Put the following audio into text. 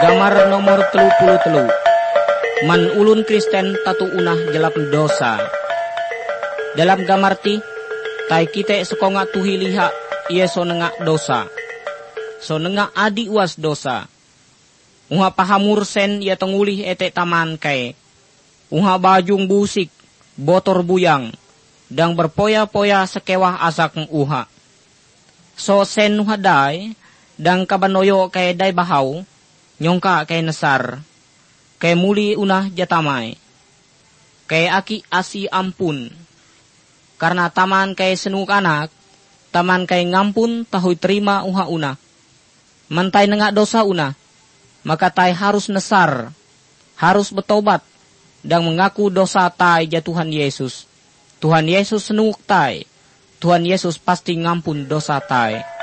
Gamar nomor 33. Man ulun Kristen tatu unah jelap dosa. Dalam gamar ti, tay kita sekonga tuhi liha ia so nengak dosa. So nengak adi uas dosa. Uha pahamur sen ia tengulih ete taman kai. Uha bajung busik, botor buyang, dang berpoya-poya sekewah asak uha. So sen uha day, dang kabanoyo kay day bahaw, nyongka kay nasar, kay muli unah jatamay, kay aki asi ampun, karena taman kay senuk anak, taman kay ngampun tahoy terima uha una, mantay nengak dosa una, maka tay harus nasar, harus bertobat, dan mengaku dosa tay ja Tuhan Yesus. Tuhan Yesus senuk tay, Tuhan Yesus pasti ngampun dosa tay.